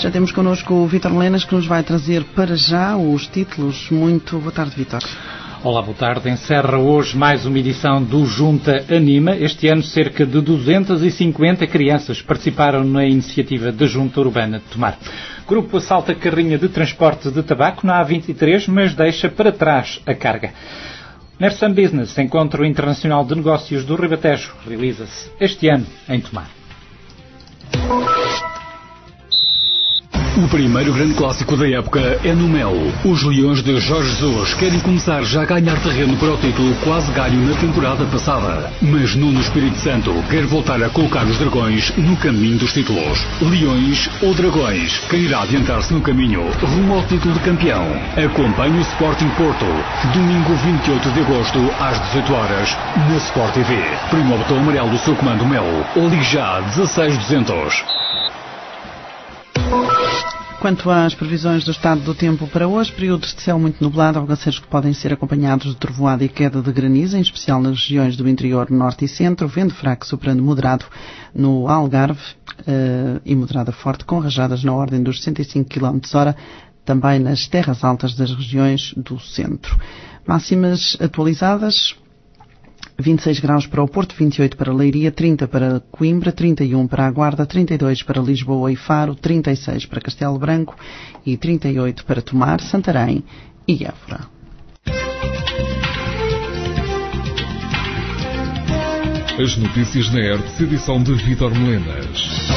Já temos connosco o Vítor Melenas, que nos vai trazer para já os títulos. Muito boa tarde, Vítor. Olá, boa tarde. Encerra hoje mais uma edição do Junta Anima. Este ano, cerca de 250 crianças participaram na iniciativa da Junta Urbana de Tomar. O grupo assalta carrinha de transporte de tabaco na A23, mas deixa para trás a carga. Nersan Business, Encontro Internacional de Negócios do Ribatejo, realiza-se este ano em Tomar. O primeiro grande clássico da época é no Mel. Os Leões de Jorge Jesus querem começar já a ganhar terreno para o título quase ganho na temporada passada. Mas Nuno Espírito Santo quer voltar a colocar os Dragões no caminho dos títulos. Leões ou Dragões? Quem irá adiantar-se no caminho rumo ao título de campeão? Acompanhe o Sporting Porto, domingo 28 de agosto, às 18 horas, na Sport TV. Prima o botão amarelo do seu comando Mel ou ligue já 16200. Quanto às previsões do estado do tempo para hoje, períodos de céu muito nublado, alagaceiros que podem ser acompanhados de trovoada e queda de granizo, em especial nas regiões do interior, norte e centro, vento fraco soprando moderado no Algarve e moderada forte, com rajadas na ordem dos 65 km/h, também nas terras altas das regiões do centro. Máximas atualizadas: 26 graus para o Porto, 28 para Leiria, 30 para Coimbra, 31 para a Guarda, 32 para Lisboa e Faro, 36 para Castelo Branco e 38 para Tomar, Santarém e Évora. As notícias na ERTE, edição de Vítor Melenas.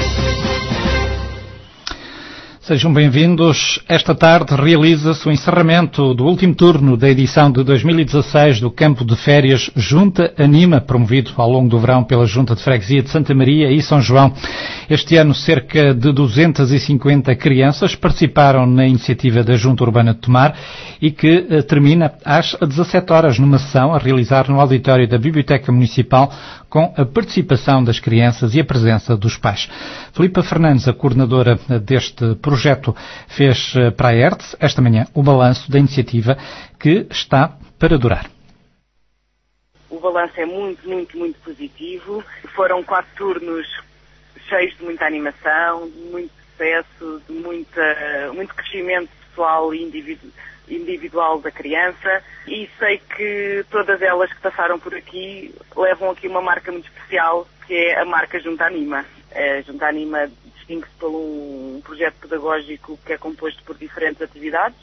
Sejam bem-vindos. Esta tarde realiza-se o encerramento do último turno da edição de 2016 do Campo de Férias Junta Anima, promovido ao longo do verão pela Junta de Freguesia de Santa Maria e São João. Este ano, cerca de 250 crianças participaram na iniciativa da Junta Urbana de Tomar e que termina às 17 horas numa sessão a realizar no auditório da Biblioteca Municipal, com a participação das crianças e a presença dos pais. Filipa Fernandes, a coordenadora deste projeto, fez para a ERTE esta manhã o balanço da iniciativa, que está para durar. O balanço é muito positivo. Foram 4 turnos cheios de muita animação, de muito sucesso, de muito crescimento pessoal e individual da criança, e sei que todas elas que passaram por aqui levam aqui uma marca muito especial, que é a marca Junta Anima. A Junta Anima distingue-se por um projeto pedagógico que é composto por diferentes atividades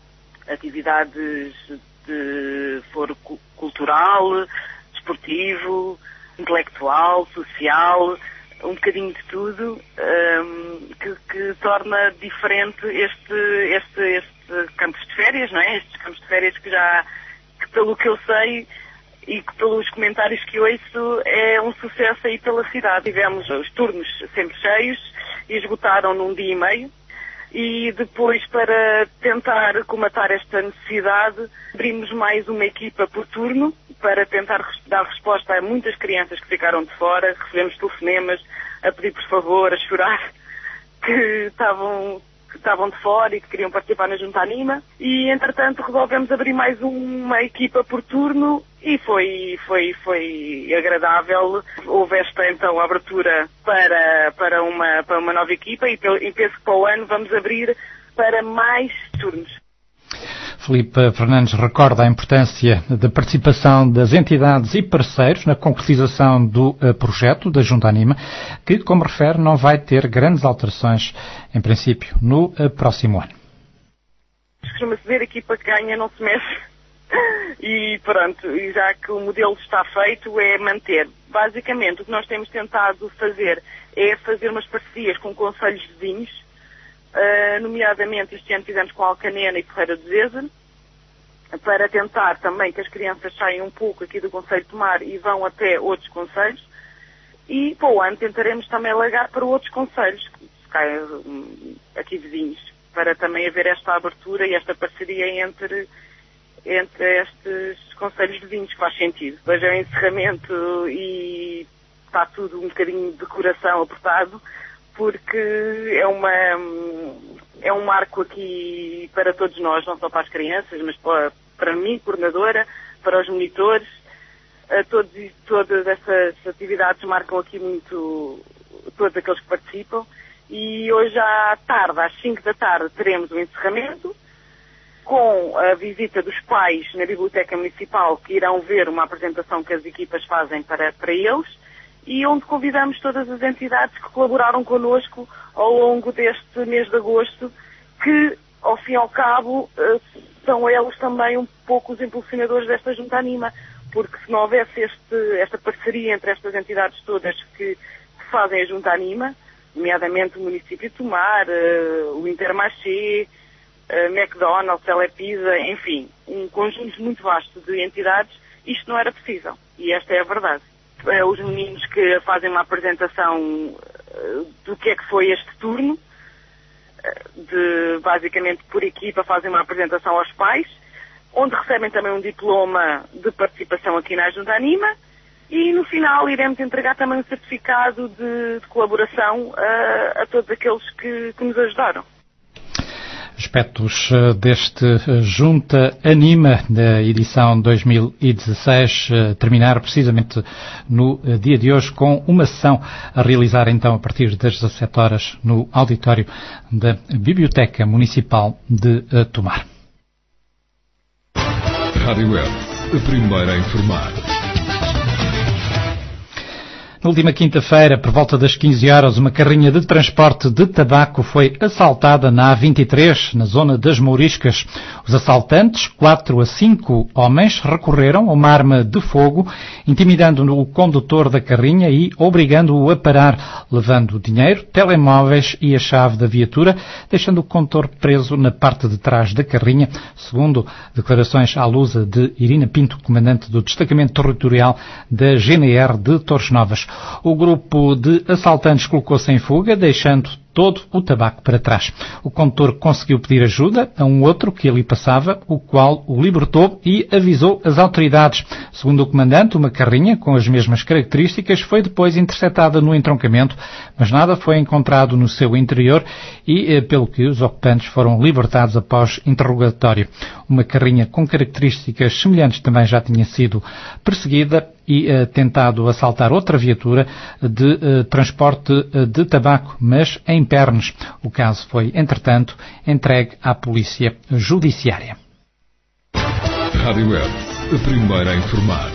de foro cultural, desportivo, intelectual, social, um bocadinho de tudo, que torna diferente este campos de férias, não é? Estes campos de férias que pelo que eu sei e que pelos comentários que ouço, é um sucesso aí pela cidade. Tivemos os turnos sempre cheios e esgotaram num dia e meio. E depois, para tentar comatar esta necessidade, abrimos mais uma equipa por turno para tentar dar resposta a muitas crianças que ficaram de fora. Recebemos telefonemas a pedir por favor, a chorar, que estavam de fora e que queriam participar na Junta Anima. E, entretanto, resolvemos abrir mais uma equipa por turno e foi agradável. Houve esta, então, abertura para uma nova equipa e penso que para o ano vamos abrir para mais turnos. Filipa Fernandes recorda a importância da participação das entidades e parceiros na concretização do projeto da Junta Anima, que, como refere, não vai ter grandes alterações, em princípio, no próximo ano. Costuma-se dizer, a equipa que ganha não se mexe. E pronto, e já que o modelo está feito, é manter. Basicamente, o que nós temos tentado fazer é fazer umas parcerias com concelhos vizinhos. Nomeadamente, este ano fizemos com Alcanena e Ferreira de Zezer, para tentar também que as crianças saiam um pouco aqui do Concelho de Tomar e vão até outros concelhos, e para o ano tentaremos também alargar para outros concelhos aqui vizinhos, para também haver esta abertura e esta parceria entre estes concelhos vizinhos, que faz sentido. Hoje é o encerramento e está tudo um bocadinho de coração apertado, porque é um marco aqui para todos nós, não só para as crianças, mas para mim, coordenadora, para os monitores. Todas essas atividades marcam aqui muito todos aqueles que participam E hoje à tarde, às 5 da tarde, teremos o encerramento, com a visita dos pais na Biblioteca Municipal, que irão ver uma apresentação que as equipas fazem para eles, e onde convidamos todas as entidades que colaboraram connosco ao longo deste mês de agosto, que, ao fim e ao cabo, são eles também um pouco os impulsionadores desta Junta Anima, porque se não houvesse esta parceria entre estas entidades todas que fazem a Junta Anima, nomeadamente o município de Tomar, o Intermarché, McDonald's, Telepisa, enfim, um conjunto muito vasto de entidades, isto não era possível. E esta é a verdade. Os meninos que fazem uma apresentação do que é que foi este turno, basicamente por equipa fazem uma apresentação aos pais, onde recebem também um diploma de participação aqui na Junta Anima, e no final iremos entregar também um certificado de colaboração a todos aqueles que nos ajudaram. Aspectos deste Junta Anima da edição 2016 terminar precisamente no dia de hoje com uma sessão a realizar então a partir das 17 horas no auditório da Biblioteca Municipal de Tomar. Rádio Web, a primeira a informar. Na última quinta-feira, por volta das 15 horas, uma carrinha de transporte de tabaco foi assaltada na A23, na zona das Mouriscas. Os assaltantes, 4 a 5 homens, recorreram a uma arma de fogo, intimidando o condutor da carrinha e obrigando-o a parar, levando dinheiro, telemóveis e a chave da viatura, deixando o condutor preso na parte de trás da carrinha, segundo declarações à lusa de Irina Pinto, comandante do Destacamento Territorial da GNR de Torres Novas. O grupo de assaltantes colocou-se em fuga, deixando todo o tabaco para trás. O condutor conseguiu pedir ajuda a um outro que ali passava, o qual o libertou e avisou as autoridades. Segundo o comandante, uma carrinha com as mesmas características foi depois interceptada no entroncamento, mas nada foi encontrado no seu interior e, pelo que os ocupantes foram libertados após interrogatório. Uma carrinha com características semelhantes também já tinha sido perseguida e tentado assaltar outra viatura de transporte de tabaco, mas em Pernes. O caso foi, entretanto, entregue à Polícia Judiciária. Rádio Web, a primeira a informar.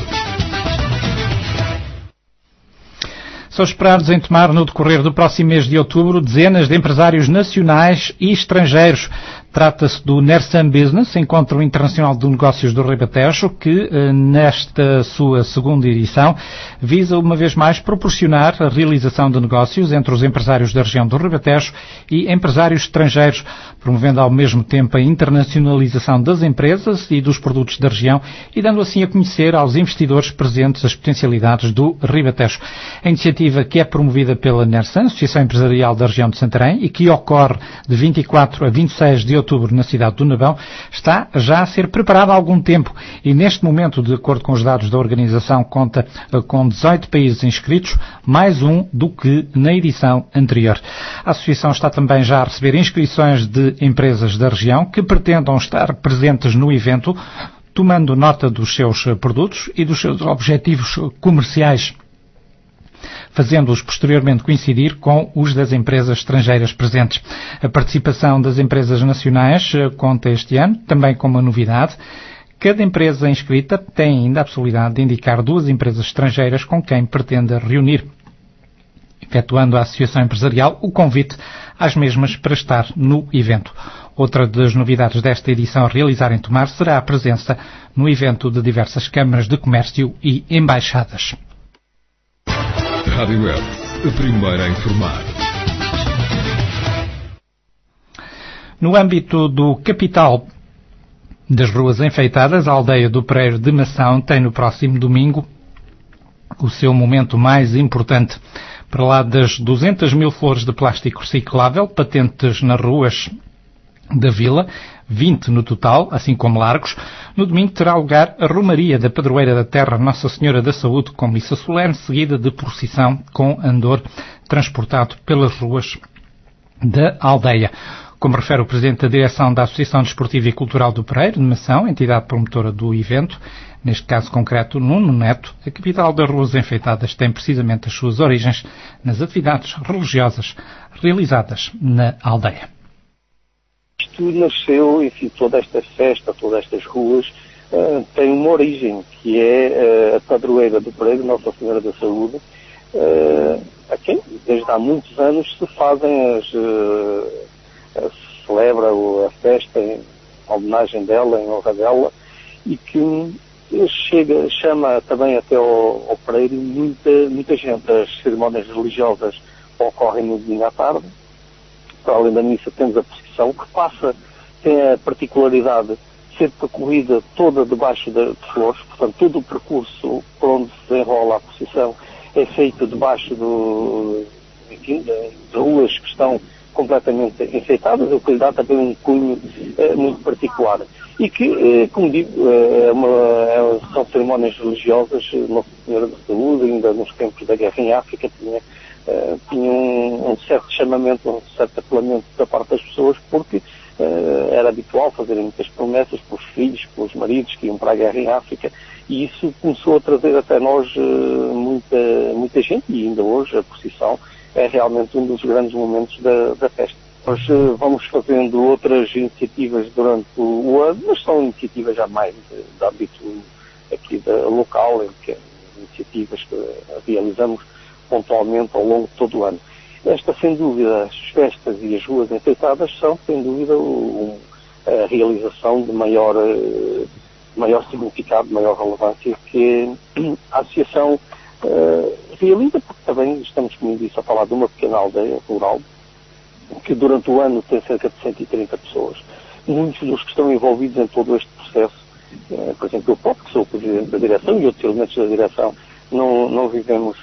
São esperados em Tomar, no decorrer do próximo mês de outubro, dezenas de empresários nacionais e estrangeiros. Trata-se do Nersan Business, Encontro Internacional de Negócios do Ribatejo, que, nesta sua segunda edição, visa uma vez mais proporcionar a realização de negócios entre os empresários da região do Ribatejo e empresários estrangeiros, promovendo ao mesmo tempo a internacionalização das empresas e dos produtos da região e dando assim a conhecer aos investidores presentes as potencialidades do Ribatejo. A iniciativa, que é promovida pela Nersan, Associação Empresarial da região de Santarém, e que ocorre de 24 a 26 de outubro na cidade do Navão, está já a ser preparada há algum tempo e neste momento, de acordo com os dados da organização, conta com 18 países inscritos, mais um do que na edição anterior. A associação está também já a receber inscrições de empresas da região que pretendam estar presentes no evento, tomando nota dos seus produtos e dos seus objetivos comerciais, fazendo-os posteriormente coincidir com os das empresas estrangeiras presentes. A participação das empresas nacionais conta este ano também com uma novidade. Cada empresa inscrita tem ainda a possibilidade de indicar 2 empresas estrangeiras com quem pretende reunir, efetuando a Associação Empresarial o convite às mesmas para estar no evento. Outra das novidades desta edição a realizar em Tomar será a presença no evento de diversas câmaras de comércio e embaixadas. Rádio Web, a primeira a informar. No âmbito do Capital das Ruas Enfeitadas, a aldeia do Pereiro de Mação tem no próximo domingo o seu momento mais importante. Para lá das 200 mil flores de plástico reciclável patentes nas ruas da vila, 20 no total, assim como largos, no domingo terá lugar a Romaria da Padroeira da Terra Nossa Senhora da Saúde, com missa solene, seguida de procissão com andor transportado pelas ruas da aldeia. Como refere o Presidente da Direção da Associação Desportiva e Cultural do Pereiro, de Mação, entidade promotora do evento, neste caso concreto Nuno Neto, a capital das Ruas Enfeitadas tem precisamente as suas origens nas atividades religiosas realizadas na aldeia. Isto nasceu, enfim, toda esta festa, todas estas ruas, tem uma origem, que é a padroeira do Pereiro, Nossa Senhora da Saúde, a quem, desde há muitos anos, se fazem se celebra a festa em homenagem dela, em honra dela, e que chama também até ao Pereiro muita gente. As cerimónias religiosas ocorrem no domingo à tarde. Para além da missa temos a procissão, que tem a particularidade de ser percorrida toda debaixo de flores, portanto todo o percurso por onde se enrola a procissão é feito debaixo de ruas que estão completamente enfeitadas, o que lhe dá também um cunho muito particular. E que, como digo, são cerimónias religiosas. Nossa Senhora da Saúde, ainda nos tempos da guerra em África, tinha um certo chamamento, um certo apelamento da parte das pessoas, porque era habitual fazerem muitas promessas pelos filhos, pelos maridos que iam para a guerra em África, e isso começou a trazer até nós muita gente, e ainda hoje a procissão é realmente um dos grandes momentos da festa. Nós vamos fazendo outras iniciativas durante o ano, mas são iniciativas já mais de âmbito aqui local, em que iniciativas que realizamos pontualmente ao longo de todo o ano. Esta, sem dúvida, as festas e as ruas enfeitadas são, sem dúvida, a realização de maior significado, de maior relevância que a Associação realiza, porque também estamos, como disse, a falar de uma pequena aldeia rural, que durante o ano tem cerca de 130 pessoas. Muitos dos que estão envolvidos em todo este processo, por exemplo, eu próprio, que sou o Presidente da Direção, e outros elementos da Direção, não vivemos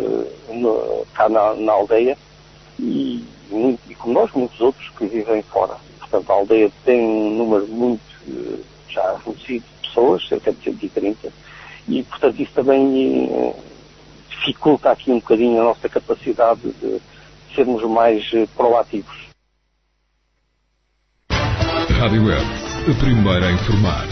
cá na aldeia, e como nós, muitos outros que vivem fora. Portanto, a aldeia tem um número muito já reduzido de pessoas, cerca de 130, e, portanto, isso também dificulta aqui um bocadinho a nossa capacidade de sermos mais proativos. Rádio Hertz, a primeira a informar.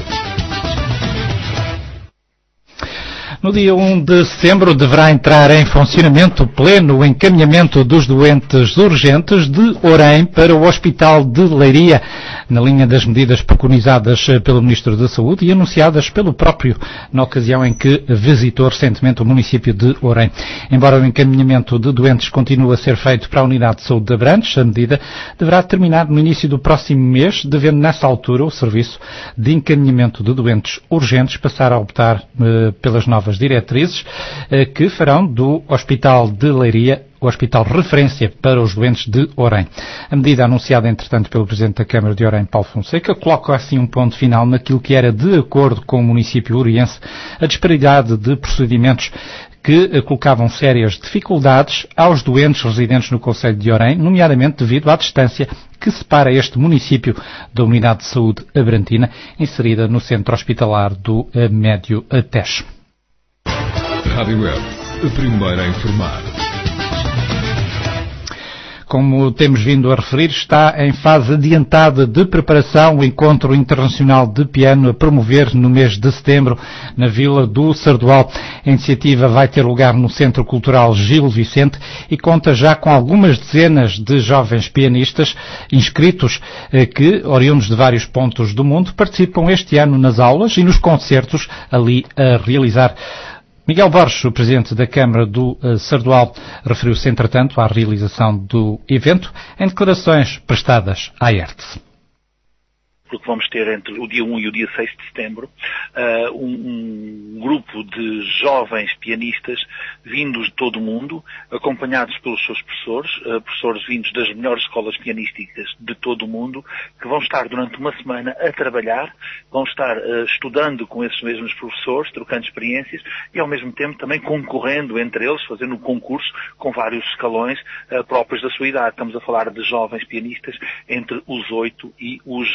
No dia 1 de setembro deverá entrar em funcionamento pleno o encaminhamento dos doentes urgentes de Orém para o Hospital de Leiria, na linha das medidas preconizadas pelo Ministro da Saúde e anunciadas pelo próprio na ocasião em que visitou recentemente o município de Orém. Embora o encaminhamento de doentes continue a ser feito para a Unidade de Saúde de Abrantes, a medida deverá terminar no início do próximo mês, devendo nessa altura o serviço de encaminhamento de doentes urgentes passar a optar pelas novas diretrizes que farão do Hospital de Leiria o hospital referência para os doentes de Orém. A medida anunciada, entretanto, pelo Presidente da Câmara de Orém, Paulo Fonseca, coloca assim um ponto final naquilo que era, de acordo com o município oriense, a disparidade de procedimentos que colocavam sérias dificuldades aos doentes residentes no concelho de Orém, nomeadamente devido à distância que separa este município da Unidade de Saúde Abrantina, inserida no centro hospitalar do Médio Tejo. Rádio Hertz, a primeira a informar. Como temos vindo a referir, está em fase adiantada de preparação o Encontro Internacional de Piano a promover no mês de setembro na Vila do Sardual. A iniciativa vai ter lugar no Centro Cultural Gil Vicente e conta já com algumas dezenas de jovens pianistas inscritos que, oriundos de vários pontos do mundo, participam este ano nas aulas e nos concertos ali a realizar. Miguel Borges, o Presidente da Câmara do Sardual, referiu-se, entretanto, à realização do evento em declarações prestadas à Hertz. Porque vamos ter entre o dia 1 e o dia 6 de setembro um grupo de jovens pianistas vindos de todo o mundo, acompanhados pelos seus professores vindos das melhores escolas pianísticas de todo o mundo, que vão estar durante uma semana a trabalhar, vão estar estudando com esses mesmos professores, trocando experiências e ao mesmo tempo também concorrendo entre eles, fazendo um concurso com vários escalões próprios da sua idade. Estamos a falar de jovens pianistas entre os 8 e os 18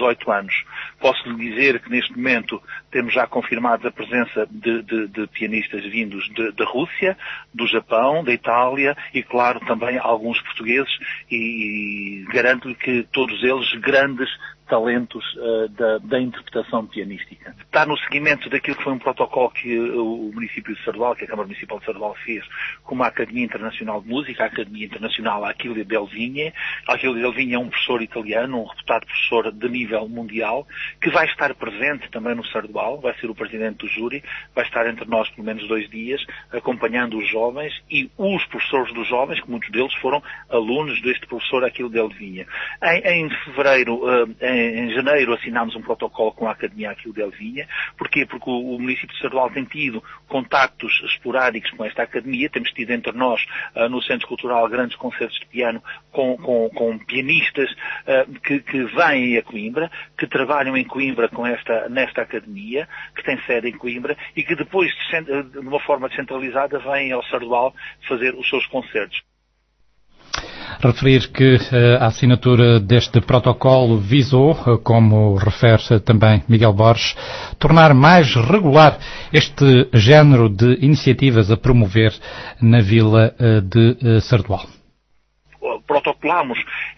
18 anos. Posso lhe dizer que neste momento temos já confirmado a presença de pianistas vindos da Rússia, do Japão, da Itália e, claro, também alguns portugueses, e garanto-lhe que todos eles grandes talentos da interpretação pianística. Está no seguimento daquilo que foi um protocolo que o município de Sardual, que a Câmara Municipal de Sardual fez com a Academia Internacional de Música, a Academia Internacional Achille Del Vigne. Achille Del Vigne é um professor italiano, um reputado professor de nível mundial, que vai estar presente também no Sardual, vai ser o presidente do júri, vai estar entre nós pelo menos 2 dias, acompanhando os jovens e os professores dos jovens, que muitos deles foram alunos deste professor Achille Del Vigne. Em janeiro assinámos um protocolo com a Academia Achille Del Vigne. Porquê? Porque o município de Sardual tem tido contactos esporádicos com esta academia. Temos tido entre nós, no Centro Cultural, grandes concertos de piano com pianistas que vêm a Coimbra, que trabalham em Coimbra nesta academia, que tem sede em Coimbra e que depois, de uma forma descentralizada, vêm ao Sardual fazer os seus concertos. Referir que a assinatura deste protocolo visou, como refere também Miguel Borges, tornar mais regular este género de iniciativas a promover na vila de Sardual. Protocolamos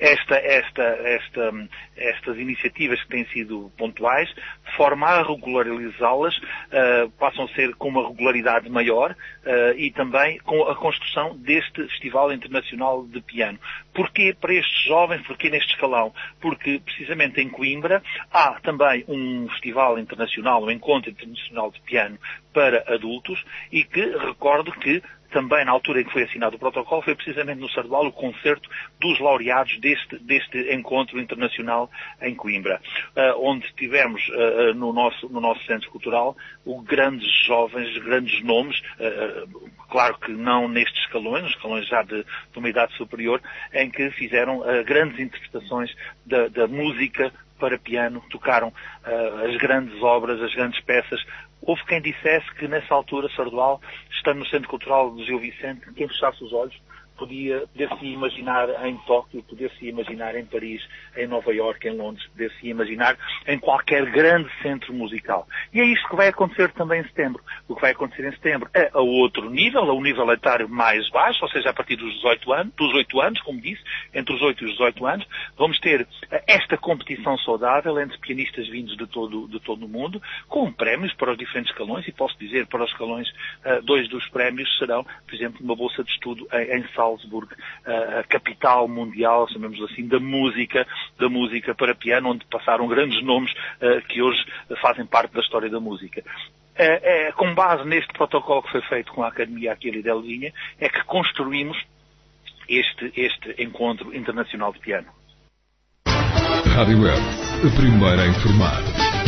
estas iniciativas que têm sido pontuais, de forma a regularizá-las, passam a ser com uma regularidade maior e também com a construção deste Festival Internacional de Piano. Porquê para estes jovens? Porquê neste escalão? Porque precisamente em Coimbra há também um Festival Internacional, um Encontro Internacional de Piano para adultos e que recordo que também na altura em que foi assinado o protocolo foi precisamente no Sardual o concerto dos laureados deste encontro internacional em Coimbra, onde tivemos no nosso centro cultural grandes jovens, grandes nomes, claro que não nestes escalões, nos escalões já de uma idade superior, em que fizeram grandes interpretações da música para piano, tocaram as grandes obras, as grandes peças. Houve quem dissesse que nessa altura Sardual, estando no Centro Cultural do Gil Vicente, quem fechasse os olhos poder-se imaginar em Tóquio, poder-se imaginar em Paris, em Nova Iorque, em Londres, poder-se imaginar em qualquer grande centro musical. E é isto que vai acontecer também em setembro. O que vai acontecer em setembro é a outro nível, a um nível etário mais baixo, ou seja, a partir dos 8 anos, como disse, entre os 8 e os 18 anos, vamos ter esta competição saudável entre pianistas vindos de todo o mundo, com prémios para os diferentes escalões, e posso dizer, para os escalões, 2 dos prémios serão, por exemplo, uma bolsa de estudo em Salzburg, a capital mundial, chamemos assim, da música para piano, onde passaram grandes nomes que hoje fazem parte da história da música. Com base neste protocolo que foi feito com a Academia Achille Del Vigne, é que construímos este encontro internacional de piano. Rádio Hertz, a primeira a informar.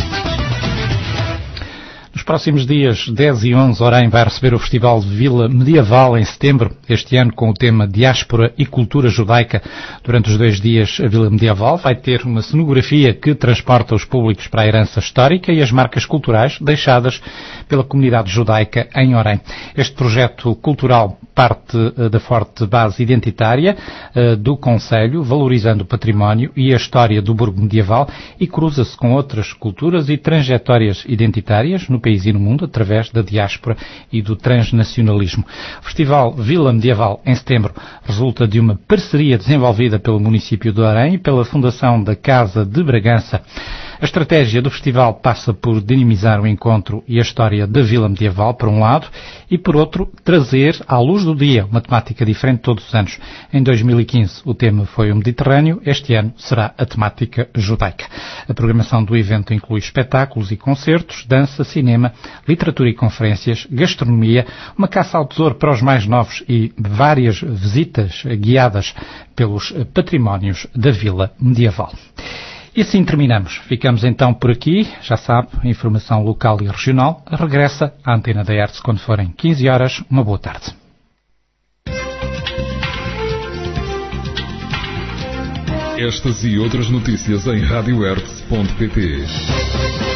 Nos próximos dias 10 e 11, Orem vai receber o Festival de Vila Medieval em setembro, este ano com o tema Diáspora e Cultura Judaica. Durante os 2 dias, a Vila Medieval vai ter uma cenografia que transporta os públicos para a herança histórica e as marcas culturais deixadas pela comunidade judaica em Orem. Este projeto cultural parte da forte base identitária do Concelho, valorizando o património e a história do burgo medieval e cruza-se com outras culturas e trajetórias identitárias no país e no mundo através da diáspora e do transnacionalismo. O Festival Vila Medieval em setembro resulta de uma parceria desenvolvida pelo município de Orem e pela Fundação da Casa de Bragança. A estratégia do festival passa por dinamizar o encontro e a história da Vila Medieval, por um lado, e por outro, trazer à luz do dia uma temática diferente todos os anos. Em 2015 o tema foi o Mediterrâneo, este ano será a temática judaica. A programação do evento inclui espetáculos e concertos, dança, cinema, literatura e conferências, gastronomia, uma caça ao tesouro para os mais novos e várias visitas guiadas pelos patrimónios da Vila Medieval. E assim terminamos. Ficamos então por aqui. Já sabe, a informação local e regional regressa à antena da Hertz quando forem 15 horas. Uma boa tarde. Estas e outras notícias em radiohertz.pt.